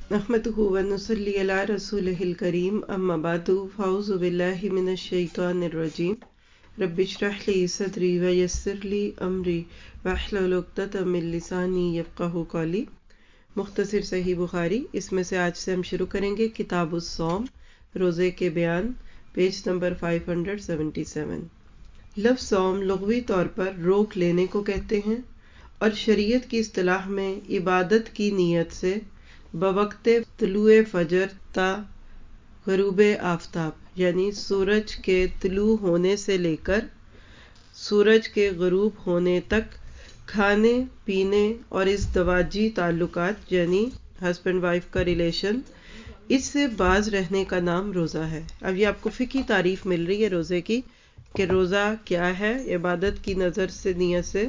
نحمده ونصلي على رسوله الكريم اما بعد فاعوذ بالله من الشيطان الرجيم رب اشرح لي صدري ويسر لي امري واحلل عقدة من لساني يفقهوا قولي۔ مختصر صحیح بخاری، اس میں سے آج سے ہم شروع کریں گے کتاب الصوم، روزے کے بیان، پیج نمبر 577۔ لفظ صوم لغوی طور پر روک لینے کو کہتے ہیں اور شریعت کی اصطلاح میں عبادت کی نیت سے بوقت طلوع فجر تا غروب آفتاب، یعنی سورج کے طلوع ہونے سے لے کر سورج کے غروب ہونے تک کھانے پینے اور ازدواجی تعلقات یعنی ہسبینڈ وائف کا ریلیشن، اس سے باز رہنے کا نام روزہ ہے۔ اب یہ آپ کو فقہی تعریف مل رہی ہے روزے کی کہ روزہ کیا ہے۔ عبادت کی نظر سے نیت سے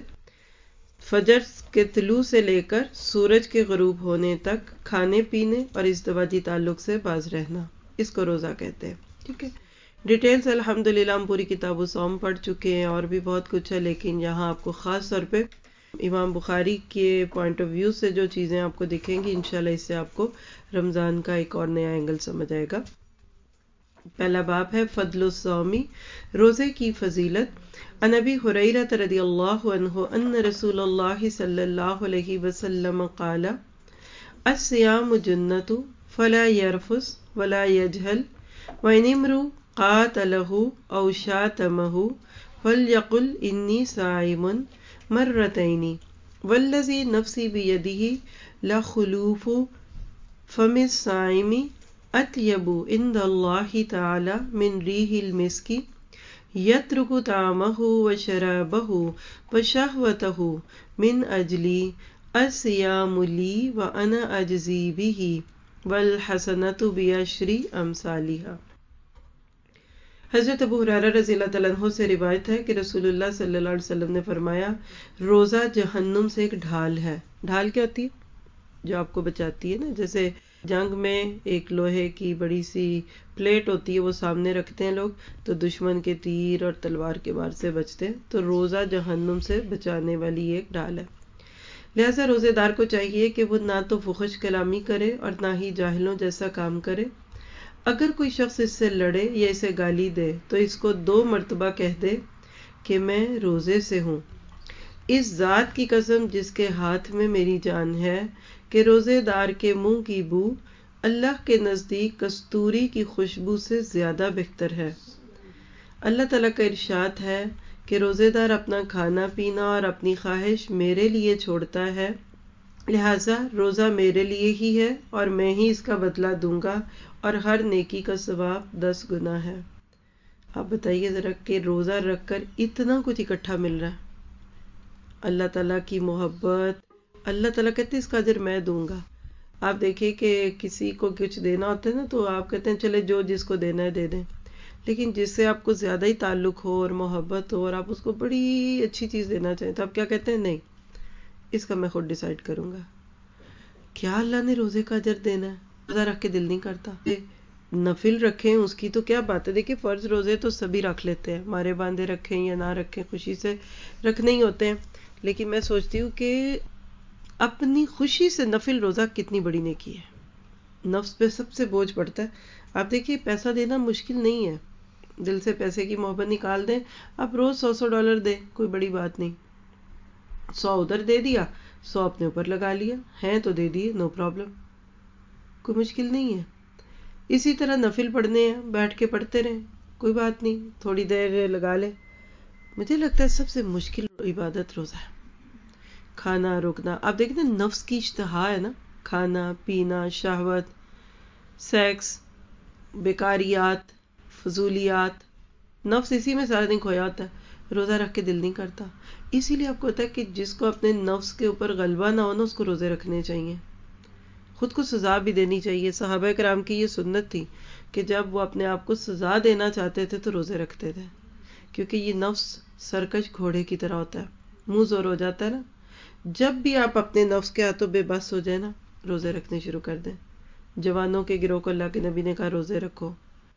فجر کے طلوع سے لے کر سورج کے غروب ہونے تک کھانے پینے اور ازدواجی تعلق سے باز رہنا، اس کو روزہ کہتے ہیں۔ ٹھیک ہے، ڈیٹیلز الحمدللہ ہم پوری کتاب الصوم پڑھ چکے ہیں اور بھی بہت کچھ ہے، لیکن یہاں آپ کو خاص طور پہ امام بخاری کے پوائنٹ آف ویو سے جو چیزیں آپ کو دکھیں گی انشاءاللہ اس سے آپ کو رمضان کا ایک اور نیا اینگل سمجھ آئے گا۔ پہلا باب ہے فضل الصوم، روزے کی فضیلت۔ عن ابی ہریرہ رضی اللہ عنہ ان رسول اللہ صلی اللہ علیہ وسلم قال الصیام جنۃ فلا یرفث ولا یجہل وان امرؤ قاتلہ او شاتمہ فلیقل انی صائم مرتین والذی نفسی بیدہ لخلوف فم الصائم اطیب عند اللہ تعالی من ریح المسک یترک طعامہ وشرابہ وشہوتہ من اجلی الصیام لی وانا اجزی بہ والحسنۃ بعشر امثالہا۔ حضرت ابو ہریرہ رضی اللہ تعالیٰ عنہ سے روایت ہے کہ رسول اللہ صلی اللہ علیہ وسلم نے فرمایا، روزہ جہنم سے ایک ڈھال ہے۔ ڈھال کیا ہوتی ہے؟ جو آپ کو بچاتی ہے نا، جیسے جنگ میں ایک لوہے کی بڑی سی پلیٹ ہوتی ہے، وہ سامنے رکھتے ہیں لوگ تو دشمن کے تیر اور تلوار کے وار سے بچتے ہیں، تو روزہ جہنم سے بچانے والی ایک ڈھال ہے۔ لہٰذا روزے دار کو چاہیے کہ وہ نہ تو فحش کلامی کرے اور نہ ہی جاہلوں جیسا کام کرے۔ اگر کوئی شخص اس سے لڑے یا اسے گالی دے تو اس کو 2 مرتبہ کہہ دے کہ میں روزے سے ہوں، اس ذات کی قسم جس کے ہاتھ میں میری جان ہے کہ روزے دار کے منہ کی بو اللہ کے نزدیک کستوری کی خوشبو سے زیادہ بہتر ہے۔ اللہ تعالیٰ کا ارشاد ہے کہ روزے دار اپنا کھانا پینا اور اپنی خواہش میرے لیے چھوڑتا ہے، لہٰذا روزہ میرے لیے ہی ہے اور میں ہی اس کا بدلہ دوں گا اور ہر نیکی کا ثواب 10 گنا ہے۔ آپ بتائیے ذرا کہ روزہ رکھ کر اتنا کچھ اکٹھا مل رہا ہے، اللہ تعالیٰ کی محبت، اللہ تعالیٰ کہتے ہیں اس کا اجر میں دوں گا۔ آپ دیکھیں کہ کسی کو کچھ دینا ہوتا ہے نا تو آپ کہتے ہیں چلے جو جس کو دینا ہے دے دیں، لیکن جس سے آپ کو زیادہ ہی تعلق ہو اور محبت ہو اور آپ اس کو بڑی اچھی چیز دینا چاہیں تو آپ کیا کہتے ہیں؟ نہیں، اس کا میں خود ڈیسائیڈ کروں گا۔ کیا اللہ نے روزے کا اجر دینا ہے؟ روزہ رکھ کے دل نہیں کرتا؟ نفل رکھیں اس کی تو کیا بات ہے، دیکھیں فرض روزے تو سبھی رکھ لیتے ہیں، مارے باندھے رکھیں یا نہ رکھیں خوشی سے رکھنے ہی ہوتے ہیں، لیکن میں سوچتی ہوں کہ اپنی خوشی سے نفل روزہ کتنی بڑی نیکی ہے، نفس پہ سب سے بوجھ پڑتا ہے۔ آپ دیکھیے پیسہ دینا مشکل نہیں ہے، دل سے پیسے کی محبت نکال دیں، آپ روز $100 دیں، کوئی بڑی بات نہیں، 100 ادھر دے دیا، 100 اپنے اوپر لگا لیا، ہیں تو دے دیے، نو پرابلم، کوئی مشکل نہیں ہے۔ اسی طرح نفل پڑھنے ہیں، بیٹھ کے پڑھتے رہیں، کوئی بات نہیں، تھوڑی دیر لگا لیں۔ مجھے لگتا ہے سب سے مشکل عبادت روزہ ہے، کھانا روکنا۔ آپ دیکھیں نا نفس کی اشتہا ہے نا، کھانا پینا، شہوت، سیکس، بیکاریات، فضولیات، نفس اسی میں سارا دن کھویا ہوتا ہے، روزہ رکھ کے دل نہیں کرتا۔ اسی لیے آپ کو ہوتا ہے کہ جس کو اپنے نفس کے اوپر غلبہ نہ ہونا اس کو روزے رکھنے چاہیے، خود کو سزا بھی دینی چاہیے۔ صحابہ کرام کی یہ سنت تھی کہ جب وہ اپنے آپ کو سزا دینا چاہتے تھے تو روزے رکھتے تھے، کیونکہ یہ نفس سرکش گھوڑے کی طرح ہوتا ہے، منہ زور ہو جاتا ہے نا۔ جب بھی آپ اپنے نفس کے ہاتھوں بے بس ہو جائے نا، روزے رکھنے شروع کر دیں۔ جوانوں کے گروہ کو اللہ کے نبی نے کہا روزے رکھو،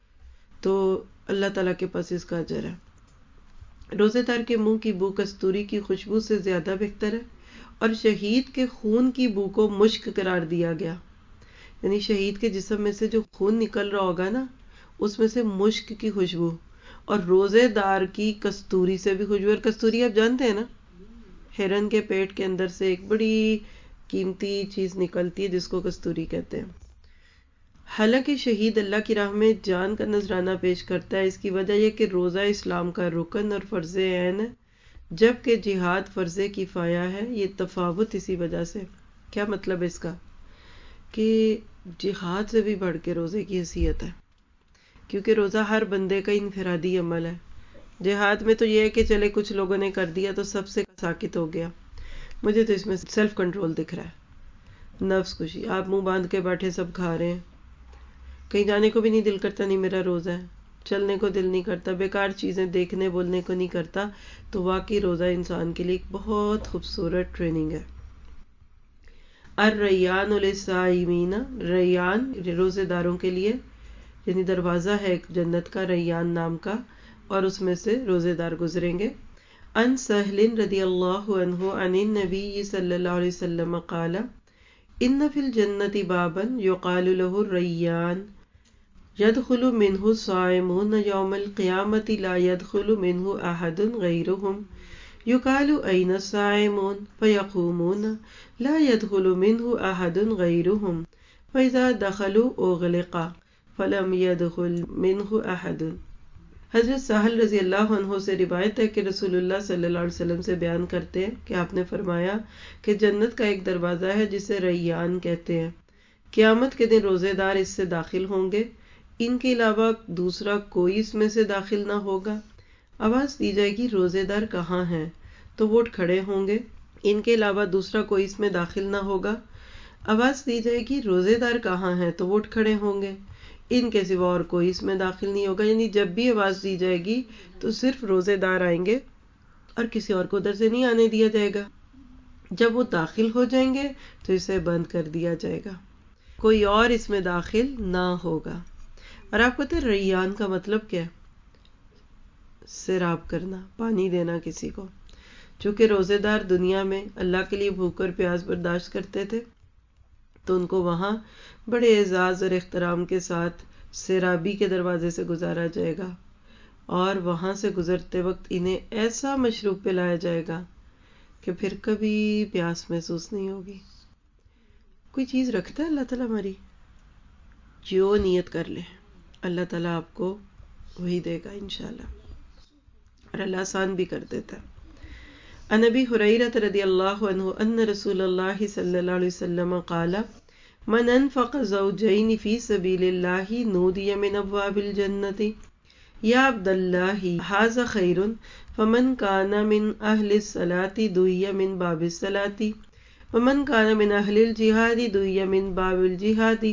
تو اللہ تعالیٰ کے پاس اس کا اجر ہے۔ روزے دار کے منہ کی بو کستوری کی خوشبو سے زیادہ بہتر ہے اور شہید کے خون کی بو کو مشک قرار دیا گیا۔ یعنی شہید کے جسم میں سے جو خون نکل رہا ہوگا نا، اس میں سے مشک کی خوشبو، اور روزے دار کی کستوری سے بھی خوشبو. اور کستوری آپ جانتے ہیں نا، ہرن کے پیٹ کے اندر سے ایک بڑی قیمتی چیز نکلتی ہے جس کو کستوری کہتے ہیں. حالانکہ شہید اللہ کی راہ میں جان کا نذرانہ پیش کرتا ہے، اس کی وجہ یہ کہ روزہ اسلام کا رکن اور فرض عین ہے، جبکہ جہاد فرض کفایہ ہے. یہ تفاوت اسی وجہ سے. کیا مطلب اس کا؟ کہ جہاد سے بھی بڑھ کے روزے کی حیثیت ہے، کیونکہ روزہ ہر بندے کا انفرادی عمل ہے. جہاد میں تو یہ ہے کہ چلے کچھ لوگوں نے کر دیا تو سب سے ساکت ہو گیا. مجھے تو اس میں سیلف کنٹرول دکھ رہا ہے، نفس خوشی. آپ منہ باندھ کے بیٹھے سب کھا رہے ہیں، کہیں جانے کو بھی نہیں دل کرتا، نہیں میرا روزہ ہے، چلنے کو دل نہیں کرتا، بیکار چیزیں دیکھنے بولنے کو نہیں کرتا. تو واقعی روزہ انسان کے لیے ایک بہت خوبصورت ٹریننگ ہے. الریان للصائمین، ریان روزے داروں کے لیے، یعنی دروازہ ہے ایک جنت کا ریان نام کا، اور اس میں سے روزے دار گزریں گے. ان سہل رضی اللہ عنہ عن النبی صلی اللہ علیہ وسلم قال ان فی الجنت بابا یقال له الریان يدخل منه الصائمون يوم القيامة لا يدخل منه أحد غيرهم يقال أين الصائمون فيقومون لا يدخل منه أحد غيرهم فإذا دخلوا أغلق فلم يدخل منه أحد. حضرت سہل رضی اللہ عنہ سے روایت ہے کہ رسول اللہ صلی اللہ علیہ وسلم سے بیان کرتے ہیں کہ آپ نے فرمایا کہ جنت کا ایک دروازہ ہے جسے ریان کہتے ہیں. قیامت کے دن روزے دار اس سے داخل ہوں گے، ان کے علاوہ دوسرا کوئی اس میں سے داخل نہ ہوگا. آواز دی جائے گی روزے دار کہاں ہیں؟ تو وہ کھڑے ہوں گے. ان کے علاوہ دوسرا کوئی اس میں داخل نہ ہوگا. آواز دی جائے گی روزے دار کہاں ہیں؟ تو وہ کھڑے ہوں گے. ان کے سوا اور کوئی اس میں داخل نہیں ہوگا. یعنی جب بھی آواز دی جائے گی تو صرف روزے دار آئیں گے اور کسی اور کو ادھر سے نہیں آنے دیا جائے گا. جب وہ داخل ہو جائیں گے تو اسے بند کر دیا جائے گا، کوئی اور اس میں داخل نہ ہوگا. اور آپ کو پتہ ہے ریان کا مطلب کیا ہے؟ سیراب کرنا، پانی دینا کسی کو. چونکہ روزے دار دنیا میں اللہ کے لیے بھوک اور پیاس برداشت کرتے تھے تو ان کو وہاں بڑے اعزاز اور احترام کے ساتھ سیرابی کے دروازے سے گزارا جائے گا، اور وہاں سے گزرتے وقت انہیں ایسا مشروب پلایا جائے گا کہ پھر کبھی پیاس محسوس نہیں ہوگی. کوئی چیز رکھتا ہے اللہ تعالیٰ ہماری، جو نیت کر لے اللہ تعالیٰ آپ کو وہی دے گا انشاءاللہ، اور اللہ آسان بھی کر دیتا ہے. عن ابی ہریرہ رضی اللہ عنہ ان رسول اللہ صلی اللہ علیہ وسلم قال من انفق زوجین فی سبیل اللہ نودی من ابواب الجنت یا عبد اللہ ھذا خیر فمن کان من اہل الصلاۃ دعی من باب الصلاۃ ومن کان من اہل الجہاد دعی من باب الجہاد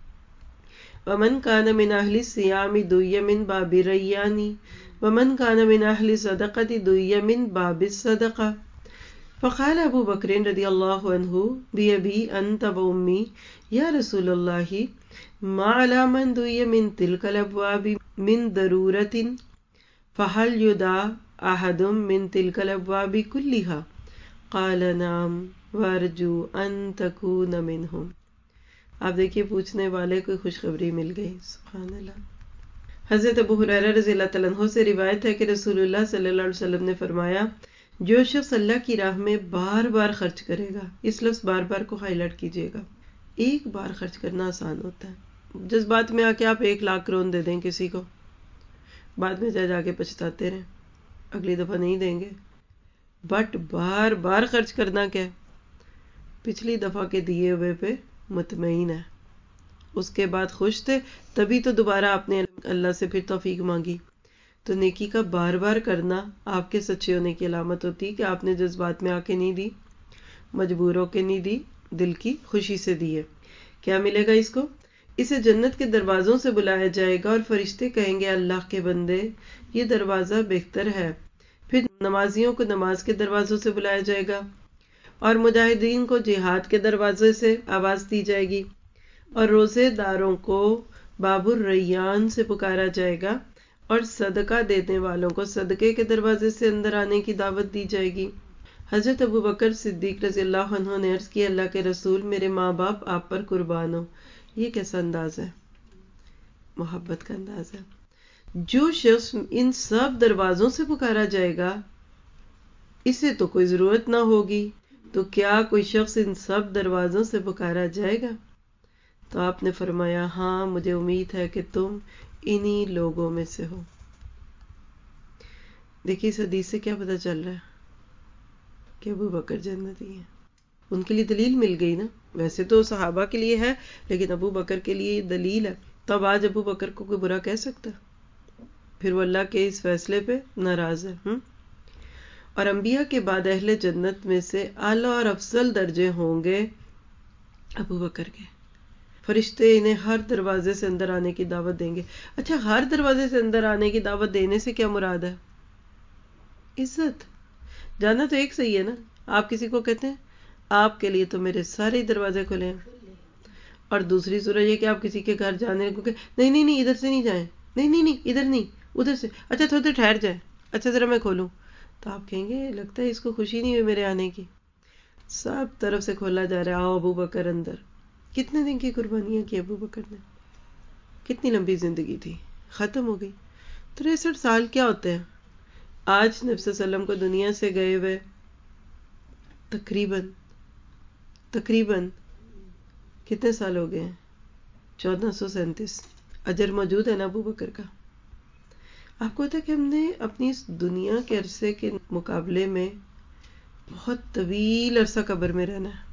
ومن کان من اہل الصیام دعی من باب الریان ومن کان من اہل الصدقۃ دعی من باب الصدقہ. فقال ابو بکر رضی اللہ عنہ بأبی انت وأمی یا رسول اللہ ما علی من دعی من تلک الابواب من ضرورۃ فهل یدعى احد من تلک الابواب کلها؟ قال نعم وارجو ان تکون منهم. آپ دیکھیے پوچھنے والے کو خوشخبری مل گئی. سبحان اللہ. حضرت ابو ہریرہ رضی اللہ تعالیٰ عنہ سے روایت ہے کہ رسول اللہ صلی اللہ علیہ وسلم نے فرمایا جو شخص اللہ کی راہ میں بار بار خرچ کرے گا، اس لفظ بار بار کو ہائی لائٹ کیجیے گا. ایک بار خرچ کرنا آسان ہوتا ہے، جذبات میں آ کے آپ 1 لاکھ کرون دے دیں کسی کو، بعد میں جا کے پچھتاتے رہیں، اگلی دفعہ نہیں دیں گے. بٹ بار بار خرچ کرنا کیا ہے؟ پچھلی دفعہ کے دیے ہوئے پہ مطمئن ہے، اس کے بعد خوش تھے، تبھی تو دوبارہ آپ نے اللہ سے پھر توفیق مانگی. تو نیکی کا بار بار کرنا آپ کے سچے ہونے کی علامت ہوتی کہ آپ نے جذبات میں آ کے نہیں دی، مجبور ہو کے نہیں دی، دل کی خوشی سے دی ہے. کیا ملے گا اس کو؟ اسے جنت کے دروازوں سے بلایا جائے گا اور فرشتے کہیں گے اللہ کے بندے یہ دروازہ بہتر ہے. پھر نمازیوں کو نماز کے دروازوں سے بلایا جائے گا، اور مجاہدین کو جہاد کے دروازے سے آواز دی جائے گی، اور روزے داروں کو باب الریان سے پکارا جائے گا، اور صدقہ دینے والوں کو صدقے کے دروازے سے اندر آنے کی دعوت دی جائے گی. حضرت ابو بکر صدیق رضی اللہ عنہ نے عرض کی اللہ کے رسول میرے ماں باپ آپ پر قربان ہو، یہ کیسا انداز ہے؟ محبت کا انداز ہے. جو شخص ان سب دروازوں سے پکارا جائے گا اسے تو کوئی ضرورت نہ ہوگی، تو کیا کوئی شخص ان سب دروازوں سے پکارا جائے گا؟ تو آپ نے فرمایا ہاں مجھے امید ہے کہ تم انہی لوگوں میں سے ہو. دیکھیے اس حدیث سے کیا پتہ چل رہا ہے کہ ابو بکر جنتی ہیں. ان کے لیے دلیل مل گئی نا. ویسے تو صحابہ کے لیے ہے لیکن ابو بکر کے لیے یہ دلیل ہے. تو اب آج ابو بکر کو کوئی برا کہہ سکتا؟ پھر وہ اللہ کے اس فیصلے پہ ناراض ہے. اور انبیاء کے بعد اہل جنت میں سے اعلیٰ اور افضل درجے ہوں گے ابو بکر کے. فرشتے انہیں ہر دروازے سے اندر آنے کی دعوت دیں گے. اچھا ہر دروازے سے اندر آنے کی دعوت دینے سے کیا مراد ہے؟ عزت. جانا تو ایک صحیح ہے نا. آپ کسی کو کہتے ہیں آپ کے لیے تو میرے سارے دروازے کھلے ہیں، اور دوسری صورت یہ کہ آپ کسی کے گھر جانے کو کہ نہیں نہیں نہیں ادھر سے نہیں جائیں، نہیں نہیں نہیں ادھر نہیں ادھر سے، اچھا تھوڑی دیر ٹھہر جائیں، اچھا ذرا میں کھولوں. تو آپ کہیں گے لگتا ہے اس کو خوشی نہیں ہوئی میرے آنے کی. سب طرف سے کھولا جا رہا ہے آؤ ابو بکر اندر. کتنے دن کی قربانیاں کی ابو بکر نے، کتنی لمبی زندگی تھی، ختم ہو گئی. 63 سال کیا ہوتے ہیں؟ آج نبی صلی اللہ علیہ وسلم کو دنیا سے گئے ہوئے تقریباً کتنے سال ہو گئے ہیں؟ 1437. اجر موجود ہے نا ابو بکر کا. آپ کو پتا ہے کہ ہم نے اپنی اس دنیا کے عرصے کے مقابلے میں بہت طویل عرصہ قبر میں رہنا ہے.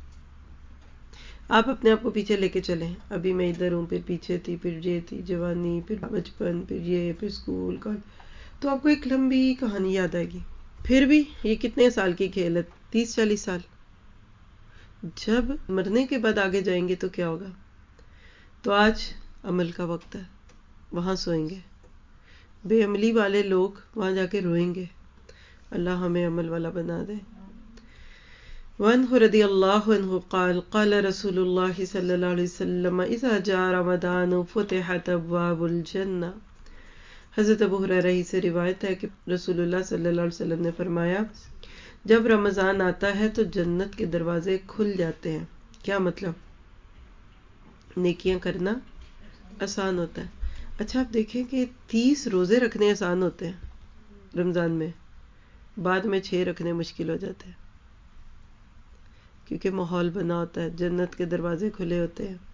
آپ اپنے آپ کو پیچھے لے کے چلیں. ابھی میں ادھر ہوں، پھر پیچھے تھی، پھر یہ تھی جوانی، پھر بچپن، پھر یہ، پھر اسکول، کالج. تو آپ کو ایک لمبی کہانی یاد آئے گی. پھر بھی یہ کتنے سال کی کھیل ہے؟ 30-40 سال. جب مرنے کے بعد آگے جائیں گے تو کیا ہوگا؟ تو آج عمل کا وقت ہے، وہاں سوئیں گے. بے عملی والے لوگ وہاں جا کے روئیں گے. اللہ ہمیں عمل والا بنا دے. وعنہ رضی اللہ عنہ قال قال رسول اللہ صلی اللہ علیہ وسلم اذا جاء رمضان فتحت ابواب الجنہ. حضرت ابو ہریرہ سے روایت ہے کہ رسول اللہ صلی اللہ علیہ وسلم نے فرمایا جب رمضان آتا ہے تو جنت کے دروازے کھل جاتے ہیں. کیا مطلب؟ نیکیاں کرنا آسان ہوتا ہے. اچھا آپ دیکھیں کہ 30 روزے رکھنے آسان ہوتے ہیں رمضان میں، بعد میں 6 رکھنے مشکل ہو جاتے ہیں کیونکہ ماحول بنا ہوتا ہے، جنت کے دروازے کھلے ہوتے ہیں.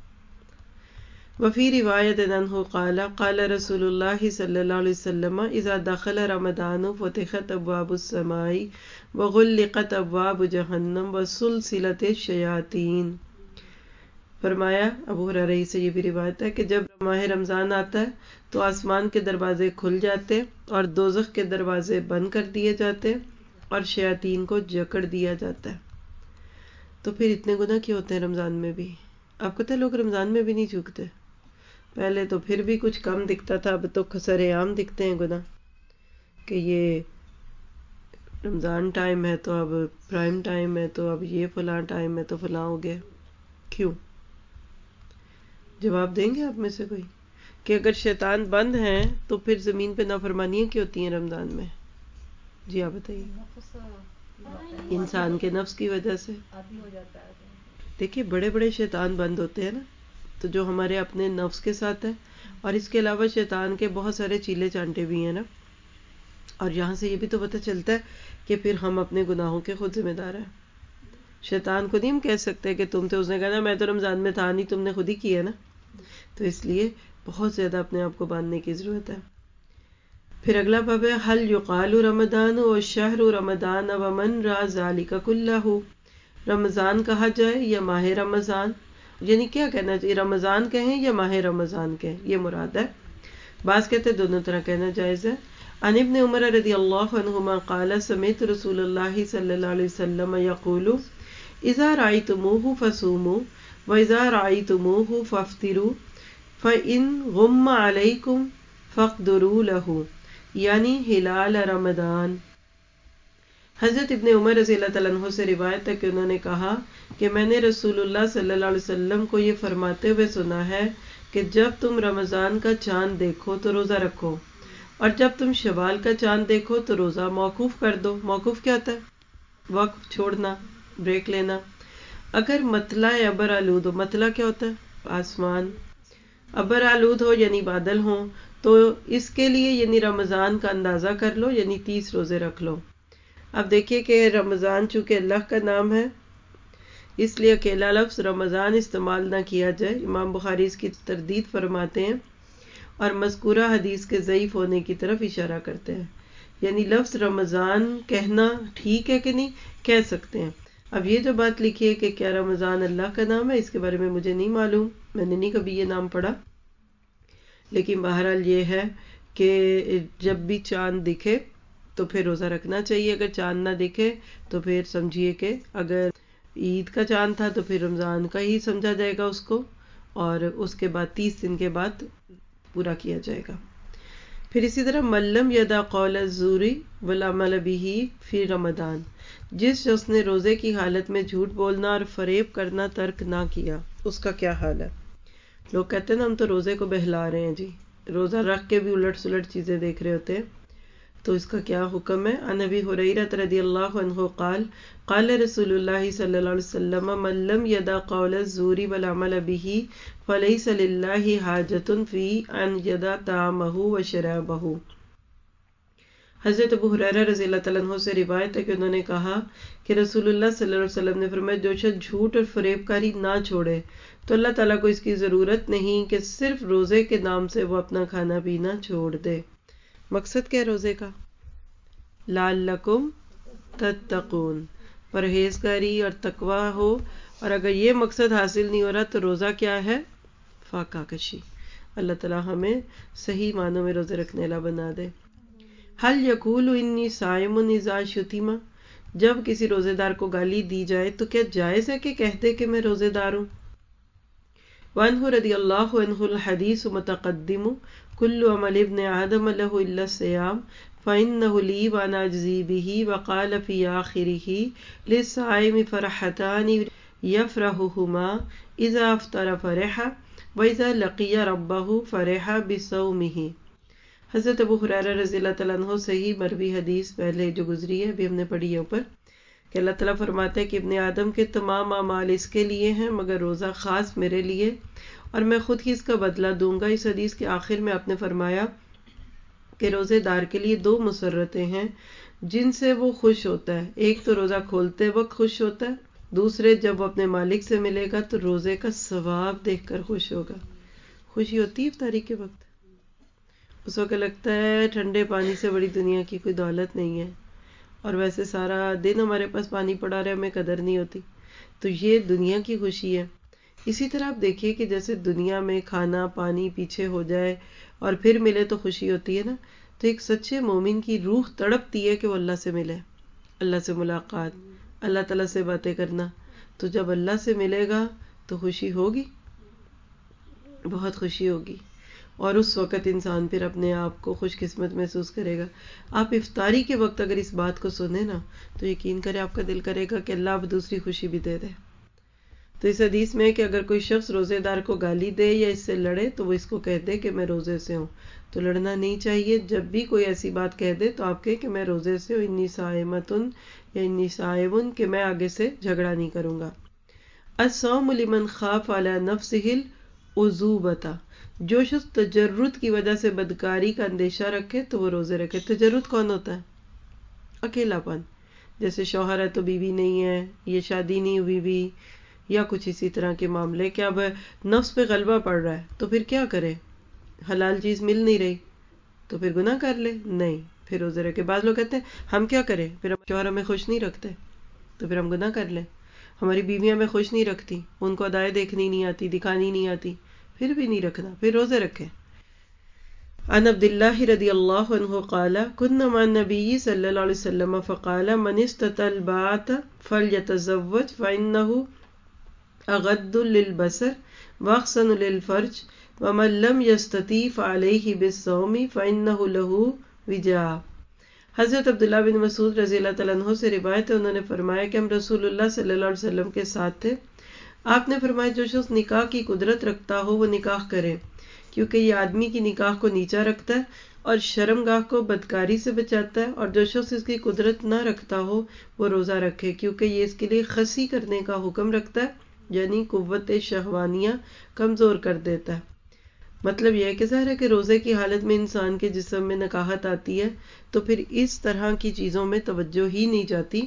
وفی روایت عنہ قال قال رسول اللہ صلی اللہ علیہ وسلم اذا دخل رمضان فتحت ابواب السماء وغلقت ابواب جہنم وسلسلت الشیاطین. فرمایا ابو ہریرہ سے یہ بھی روایت ہے کہ جب ماہ رمضان آتا ہے تو آسمان کے دروازے کھل جاتے اور دوزخ کے دروازے بند کر دیے جاتے اور شیاطین کو جکڑ دیا جاتا ہے. تو پھر اتنے گناہ کیوں ہوتے ہیں رمضان میں بھی؟ آپ کو پتہ ہے لوگ رمضان میں بھی نہیں چوکتے. پہلے تو پھر بھی کچھ کم دکھتا تھا، اب تو سر عام دکھتے ہیں گناہ کہ یہ رمضان ٹائم ہے تو اب پرائم ٹائم ہے تو اب یہ فلاں ٹائم ہے تو فلاں ہو گیا. کیوں؟ جواب دیں گے آپ میں سے کوئی کہ اگر شیطان بند ہیں تو پھر زمین پہ نافرمانیاں کیوں ہوتی ہیں رمضان میں؟ جی آپ بتائیے. انسان کے نفس کی وجہ سے. دیکھیے بڑے بڑے شیطان بند ہوتے ہیں نا، تو جو ہمارے اپنے نفس کے ساتھ ہے، اور اس کے علاوہ شیطان کے بہت سارے چیلے چانٹے بھی ہیں نا. اور یہاں سے یہ بھی تو پتہ چلتا ہے کہ پھر ہم اپنے گناہوں کے خود ذمہ دار ہیں. شیطان کو نہیں ہم کہہ سکتے کہ تم تو، اس نے کہا نا میں تو رمضان میں تھا نہیں، تم نے خود ہی کیا نا. تو اس لیے بہت زیادہ اپنے آپ کو باندھنے کی ضرورت ہے. پھر اگلا باب ہے حل یقال رمضان و شہر رمضان ومن را ذالک کلہ. رمضان کہا جائے یا ماہ رمضان، یعنی کیا کہنا چاہیے، رمضان کہیں یا ماہ رمضان کہیں، یہ مراد ہے. بعض کہتے دونوں طرح کہنا جائز ہے. عن ابن عمر رضی اللہ عنہما قال سمعت رسول اللہ صلی اللہ علیہ وسلم یقول اذا رأیتموہ فصوموا واذا رأیتموہ فافطروا فإن غم علیکم فاقدروا لہ، یعنی ہلال رمضان. حضرت ابن عمر رضی اللہ تعالیٰ عنہ سے روایت ہے کہ انہوں نے کہا کہ میں نے رسول اللہ صلی اللہ علیہ وسلم کو یہ فرماتے ہوئے سنا ہے کہ جب تم رمضان کا چاند دیکھو تو روزہ رکھو، اور جب تم شوال کا چاند دیکھو تو روزہ موقوف کر دو. موقوف کیا ہوتا ہے؟ وقف چھوڑنا، بریک لینا. اگر مطلع ابر آلود ہو، مطلع کیا ہوتا ہے؟ آسمان ابر آلود ہو یعنی بادل ہوں، تو اس کے لیے یعنی رمضان کا اندازہ کر لو، یعنی 30 روزے رکھ لو۔ اب دیکھیے کہ رمضان چونکہ اللہ کا نام ہے، اس لیے اکیلا لفظ رمضان استعمال نہ کیا جائے۔ امام بخاری اس کی تردید فرماتے ہیں اور مذکورہ حدیث کے ضعیف ہونے کی طرف اشارہ کرتے ہیں، یعنی لفظ رمضان کہنا ٹھیک ہے کہ نہیں، کہہ سکتے ہیں۔ اب یہ جو بات لکھی ہے کہ کیا رمضان اللہ کا نام ہے، اس کے بارے میں مجھے نہیں معلوم، میں نے نہیں کبھی یہ نام پڑھا، لیکن بہرحال یہ ہے کہ جب بھی چاند دکھے تو پھر روزہ رکھنا چاہیے، اگر چاند نہ دکھے تو پھر سمجھیے کہ اگر عید کا چاند تھا تو پھر رمضان کا ہی سمجھا جائے گا اس کو، اور اس کے بعد 30 دن کے بعد پورا کیا جائے گا۔ پھر اسی طرح ملم یدا قول الزوری والعمل به فی رمضان، جس شخص نے روزے کی حالت میں جھوٹ بولنا اور فریب کرنا ترک نہ کیا، اس کا کیا حال ہے؟ لوگ کہتے ہیں نا ہم تو روزے کو بہلا رہے ہیں جی، روزہ رکھ کے بھی الٹ سلٹ چیزیں دیکھ رہے ہوتے ہیں، تو اس کا کیا حکم ہے؟ عن ابی ہریرہ رضی اللہ عنہ قال قال رسول اللہ صلی اللہ علیہ وسلم من لم یدع قول الزور والعمل به فلیس للہ حاجۃ فی ان یدع طعامہ وشرابہ۔ حضرت ابو ہریرہ رضی اللہ تعالیٰ عنہ سے روایت ہے کہ انہوں نے کہا کہ رسول اللہ صلی اللہ علیہ وسلم نے فرمایا جو شخص جھوٹ اور فریب کاری نہ چھوڑے تو اللہ تعالیٰ کو اس کی ضرورت نہیں کہ صرف روزے کے نام سے وہ اپنا کھانا پینا چھوڑ دے۔ مقصد کیا ہے روزے کا؟ لعلکم تتقون، پرہیزگاری اور تقوی ہو، اور اگر یہ مقصد حاصل نہیں ہو رہا تو روزہ کیا ہے؟ فاقہ کشی۔ اللہ تعالیٰ ہمیں صحیح معنوں میں روزے رکھنے والا بنا دے۔ حل یقول انی صائم اذا شتم، جب کسی روزے دار کو گالی دی جائے تو کیا جائز ہے کہ کہہ دے کہ میں روزے دار ہوں؟ وعنہ رضی اللہ عنہ الحدیث متقدم کل عمل ابن آدم له الا الصیام فإنه لی وانا اجزی به، وقال فی آخرہ للصائم فرحتان یفرحہما اذا افطر فرح واذا لقی ربہ فرح بصومہ۔ حضرت ابو ہریرہ رضی اللہ تعالیٰ عنہ سے ہی مروی حدیث پہلے جو گزری ہے ابھی ہم نے پڑھی ہے اوپر، کہ اللہ تعالیٰ فرماتے ہیں کہ ابن آدم کے تمام اعمال اس کے لیے ہیں مگر روزہ خاص میرے لیے، اور میں خود ہی اس کا بدلہ دوں گا۔ اس حدیث کے آخر میں آپ نے فرمایا کہ روزے دار کے لیے 2 مسرتیں ہیں جن سے وہ خوش ہوتا ہے، ایک تو روزہ کھولتے وقت خوش ہوتا ہے، دوسرے جب وہ اپنے مالک سے ملے گا تو روزے کا ثواب دیکھ کر خوش ہوگا۔ خوشی ہوتی ہے افطاری کے وقت، اس وقت لگتا ہے ٹھنڈے پانی سے بڑی دنیا کی کوئی دولت نہیں ہے، اور ویسے سارا دن ہمارے پاس پانی پڑا رہے ہمیں قدر نہیں ہوتی، تو یہ دنیا کی خوشی ہے۔ اسی طرح آپ دیکھیے کہ جیسے دنیا میں کھانا پانی پیچھے ہو جائے اور پھر ملے تو خوشی ہوتی ہے نا، تو ایک سچے مومن کی روح تڑپتی ہے کہ وہ اللہ سے ملے، اللہ سے ملاقات، اللہ تعالیٰ سے باتیں کرنا، تو جب اللہ سے ملے گا تو خوشی ہوگی، بہت خوشی ہوگی، اور اس وقت انسان پھر اپنے آپ کو خوش قسمت محسوس کرے گا۔ آپ افطاری کے وقت اگر اس بات کو سنیں نا تو یقین کرے آپ کا دل کرے گا کہ اللہ اب دوسری خوشی بھی دے دے۔ تو اس حدیث میں کہ اگر کوئی شخص روزے دار کو گالی دے یا اس سے لڑے تو وہ اس کو کہہ دے کہ میں روزے سے ہوں، تو لڑنا نہیں چاہیے۔ جب بھی کوئی ایسی بات کہہ دے تو آپ کہیں کہ میں روزے سے ہوں، انی صائمۃن یا انی صائم، کہ میں آگے سے جھگڑا نہیں کروں گا۔ الصوم لمن خاف علی نفسہ العذوبۃ، جو شخص تجرد کی وجہ سے بدکاری کا اندیشہ رکھے تو وہ روزے رکھے۔ تجرد کون ہوتا ہے؟ اکیلا پن، جیسے شوہر ہے تو بیوی نہیں ہے، یہ شادی نہیں ہوئی بھی، یا کچھ اسی طرح کے معاملے کہ اب نفس پہ غلبہ پڑ رہا ہے تو پھر کیا کرے؟ حلال چیز مل نہیں رہی تو پھر گناہ کر لے؟ نہیں، پھر روزے رکھے۔ بعض لوگ کہتے ہیں ہم کیا کریں، پھر ہم شوہر ہمیں خوش نہیں رکھتے تو پھر ہم گناہ کر لیں، ہماری بیویاں ہمیں خوش نہیں رکھتی، ان کو ادائیں دیکھنی نہیں آتی، دکھانی نہیں آتی، پھر بھی نہیں رکھنا، پھر روزے رکھے۔ عن عبد اللہ رضی اللہ عنہ قال كنا مع النبي صلی اللہ علیہ وسلم فقال من استطاع الباءة فليتزوج فإنه اغض للبصر واحسن للفرج ومن لم يستطع فعليه بالصوم فإنه له وجاء۔ حضرت عبداللہ بن مسعود رضی اللہ تعالیٰ عنہ سے روایت ہے، انہوں نے فرمایا کہ ہم رسول اللہ صلی اللہ علیہ وسلم کے ساتھ تھے، آپ نے فرمایا جو شخص نکاح کی قدرت رکھتا ہو وہ نکاح کرے، کیونکہ یہ آدمی کی نکاح کو نیچا رکھتا ہے اور شرمگاہ کو بدکاری سے بچاتا ہے، اور جو شخص اس کی قدرت نہ رکھتا ہو وہ روزہ رکھے، کیونکہ یہ اس کے لیے خصی کرنے کا حکم رکھتا ہے یعنی قوت شہوانیہ کمزور کر دیتا ہے۔ مطلب یہ ہے کہ ظاہر ہے کہ روزے کی حالت میں انسان کے جسم میں نکاہت آتی ہے تو پھر اس طرح کی چیزوں میں توجہ ہی نہیں جاتی،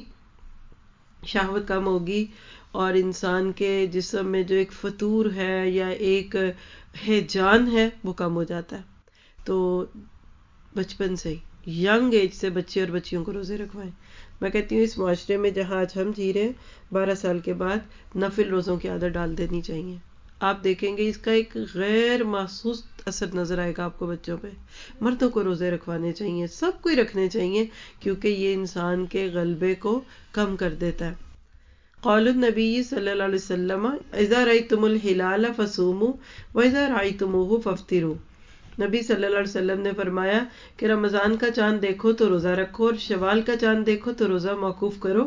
شہوت کم ہوگی اور انسان کے جسم میں جو ایک فطور ہے یا ایک ہیجان ہے وہ کم ہو جاتا ہے۔ تو بچپن سے ہی ینگ ایج سے بچے اور بچیوں کو روزے رکھوائیں۔ میں کہتی ہوں اس معاشرے میں جہاں آج ہم جی رہے ہیں 12 سال کے بعد نفل روزوں کی عادت ڈال دینی چاہیے۔ آپ دیکھیں گے اس کا ایک غیر محسوس اثر نظر آئے گا آپ کو بچوں پہ۔ مردوں کو روزے رکھوانے چاہیے، سب کو ہی رکھنے چاہیے، کیونکہ یہ انسان کے غلبے کو کم کر دیتا ہے۔ قول النبی صلی اللہ علیہ وسلم اذا رأیتم الہلال فصوموا واذا رأیتموہ فافطروا۔ نبی صلی اللہ علیہ وسلم نے فرمایا کہ رمضان کا چاند دیکھو تو روزہ رکھو اور شوال کا چاند دیکھو تو روزہ موقوف کرو۔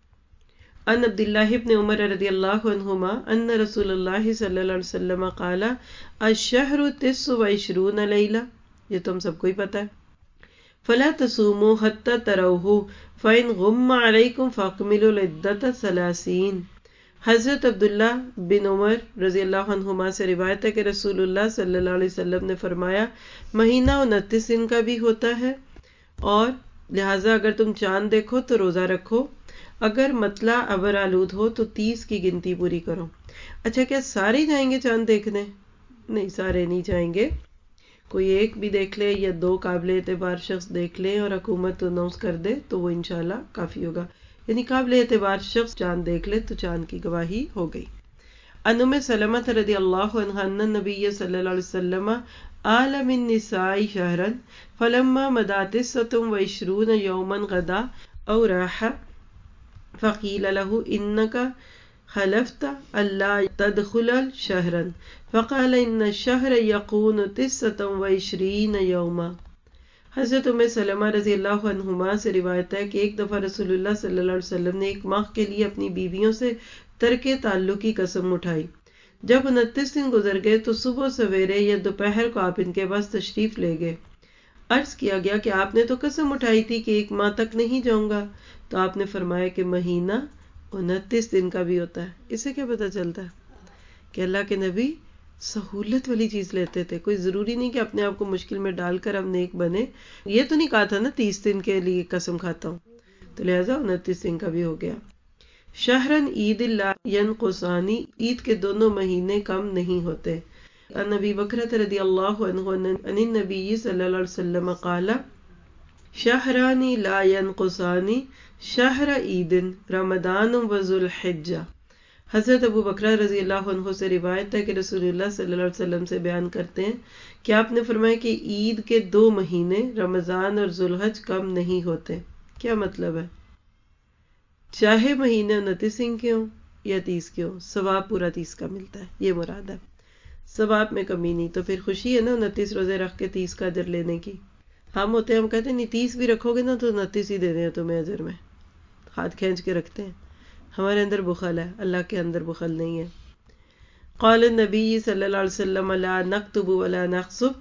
ان عبداللہ ابن عمر رضی اللہ عنہما ان رسول اللہ صلی اللہ علیہ وسلم قال الشہر 29 لیلہ، یہ تم سب کو ہی پتا ہے۔ فلا تصوموا حتی تروہ فإن غم علیکم فاکملوا العدۃ 30۔ حضرت عبداللہ بن عمر رضی اللہ عنہما سے روایت ہے کہ رسول اللہ صلی اللہ علیہ وسلم نے فرمایا مہینہ 29 دن کا بھی ہوتا ہے اور لہٰذا اگر تم چاند دیکھو تو روزہ رکھو، اگر مطلع ابر آلود ہو تو 30 کی گنتی پوری کرو۔ اچھا کیا سارے جائیں گے چاند دیکھنے؟ نہیں، سارے نہیں جائیں گے، کوئی ایک بھی دیکھ لے یا 2 قابل اعتبار شخص دیکھ لے اور حکومت اناؤنس کر دے تو وہ انشاءاللہ کافی ہوگا، یعنی قابل اعتبار شخص چاند دیکھ لے تو چاند کی گواہی ہو گئی۔ ان ام سلمہ رضی اللہ عنہا ان النبی صلی اللہ علیہ وسلم آل من نساء شہرا فلما مضى 29 یوما غدا او راح فقیل له انك حلفت الا تدخل شهرا فقال ان الشهر يكون 29 یوما۔ حضرت ام سلمہ رضی اللہ عنہما سے روایت ہے کہ ایک دفعہ رسول اللہ صلی اللہ علیہ وسلم نے 1 ماہ کے لیے اپنی بیویوں سے ترک تعلق کی قسم اٹھائی۔ جب 29 دن گزر گئے تو صبح سویرے یا دوپہر کو آپ ان کے پاس تشریف لے گئے۔ عرض کیا گیا کہ آپ نے تو قسم اٹھائی تھی کہ 1 ماہ تک نہیں جاؤں گا، تو آپ نے فرمایا کہ مہینہ 29 دن کا بھی ہوتا ہے۔ اس سے کیا پتہ چلتا ہے کہ اللہ کے نبی سہولت والی چیز لیتے تھے، کوئی ضروری نہیں کہ اپنے آپ کو مشکل میں ڈال کر ہم نیک بنے۔ یہ تو نہیں کہا تھا نا 30 دن کے لیے قسم کھاتا ہوں، تو لہٰذا 29 دن کا بھی ہو گیا۔ شہرن عید لا ینقصانی، عید کے دونوں مہینے کم نہیں ہوتے۔ ان ابی بکرۃ رضی اللہ عنہ ان النبی صلی اللہ علیہ وسلم قال شہران لا ینقصانی شہر عید رمضان و ذو الحجہ۔ حضرت ابو بکرہ رضی اللہ عنہ سے روایت ہے کہ رسول اللہ صلی اللہ علیہ وسلم سے بیان کرتے ہیں کہ آپ نے فرمایا کہ عید کے 2 مہینے رمضان اور ذوالحج کم نہیں ہوتے۔ کیا مطلب ہے؟ چاہے مہینے 29 دن کے ہوں یا 30 کے ہوں، ثواب پورا 30 کا ملتا ہے، یہ مراد ہے، ثواب میں کمی نہیں۔ تو پھر خوشی ہے نا 29 روزے رکھ کے 30 کا اجر لینے کی۔ ہم ہوتے ہیں، ہم کہتے ہیں نہیں 30 بھی رکھو گے نا تو 29 ہی دے دیں تمہیں اجر میں، ہاتھ کھینچ کے رکھتے ہیں۔ ہمارے اندر بخل ہے، اللہ کے اندر بخل نہیں ہے۔ قال النبی صلی اللہ علیہ وسلم لا نکتب ولا نحسب،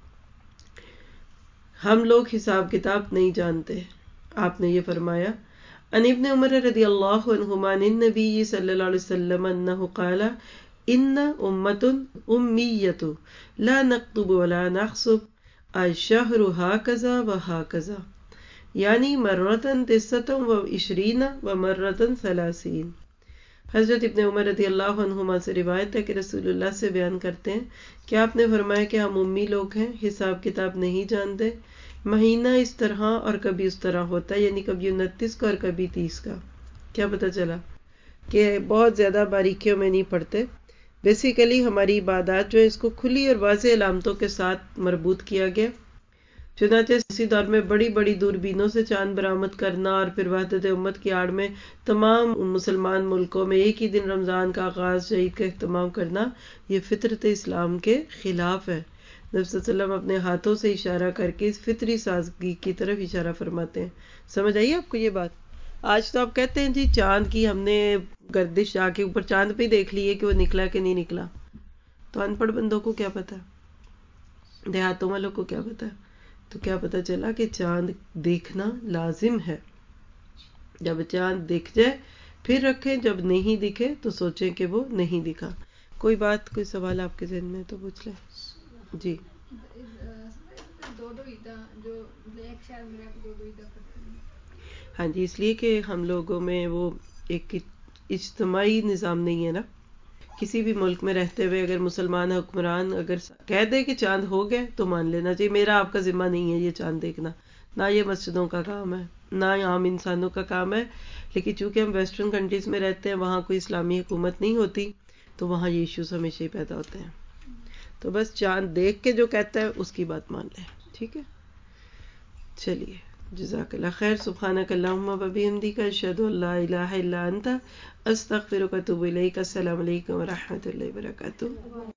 ہم لوگ حساب کتاب نہیں جانتے۔ آپ نے یہ فرمایا۔ ان ابن عمر رضی اللہ عنہما عن النبی صلی اللہ علیہ وسلم انہ قال ان امت امیۃ لا نکتب ولا نحسب الشہر ہاکذا و ہاکذا، یعنی مرتن 29 و مرتن 30۔ حضرت ابن عمر رضی اللہ عنہما سے روایت ہے کہ رسول اللہ سے بیان کرتے ہیں کہ آپ نے فرمایا کہ ہم امی لوگ ہیں، حساب کتاب نہیں جانتے، مہینہ اس طرح اور کبھی اس طرح ہوتا ہے، یعنی کبھی 29 کا اور کبھی 30 کا۔ کیا پتہ چلا کہ بہت زیادہ باریکیوں میں نہیں پڑتے۔ بیسیکلی ہماری عبادات جو ہے اس کو کھلی اور واضح علامتوں کے ساتھ مربوط کیا گیا۔ چنانچہ اسی دور میں بڑی بڑی دوربینوں سے چاند برآمد کرنا اور پھر وحدت امت کی آڑ میں تمام مسلمان ملکوں میں ایک ہی دن رمضان کا آغاز، عید کا اہتمام کرنا، یہ فطرت اسلام کے خلاف ہے۔ نبی صلی اللہ علیہ وسلم اپنے ہاتھوں سے اشارہ کر کے اس فطری سازگی کی طرف اشارہ فرماتے ہیں۔ سمجھ آئیے آپ کو یہ بات؟ آج تو آپ کہتے ہیں جی چاند کی ہم نے گردش آ کے اوپر چاند پہ دیکھ لی ہے کہ وہ نکلا کہ نہیں نکلا، تو ان پڑھ بندوں کو کیا پتا، دیہاتوں والوں کو کیا پتا؟ تو کیا پتا چلا کہ چاند دیکھنا لازم ہے۔ جب چاند دیکھ جائے پھر رکھیں، جب نہیں دکھے تو سوچیں کہ وہ نہیں دکھا. کوئی بات، کوئی سوال آپ کے ذہن میں تو پوچھ لیں. جی ہاں جی، اس لیے کہ ہم لوگوں میں وہ ایک اجتماعی نظام نہیں ہے نا. کسی بھی ملک میں رہتے ہوئے اگر مسلمان حکمران اگر کہہ دے کہ چاند ہو گئے تو مان لینا چاہیے. میرا آپ کا ذمہ نہیں ہے یہ چاند دیکھنا، نہ یہ مسجدوں کا کام ہے، نہ عام انسانوں کا کام ہے. لیکن چونکہ ہم ویسٹرن کنٹریز میں رہتے ہیں، وہاں کوئی اسلامی حکومت نہیں ہوتی، تو وہاں یہ ایشوز ہمیشہ ہی پیدا ہوتے ہیں. تو بس چاند دیکھ کے جو کہتا ہے اس کی بات مان لیں. ٹھیک ہے، چلیے، جزاک اللہ خیر. سبحانک اللہم و بحمدک، اشہد ان لا الہ الا انت، استغفرک و اتوب الیک. السلام علیکم و رحمۃ اللہ وبرکاتہ.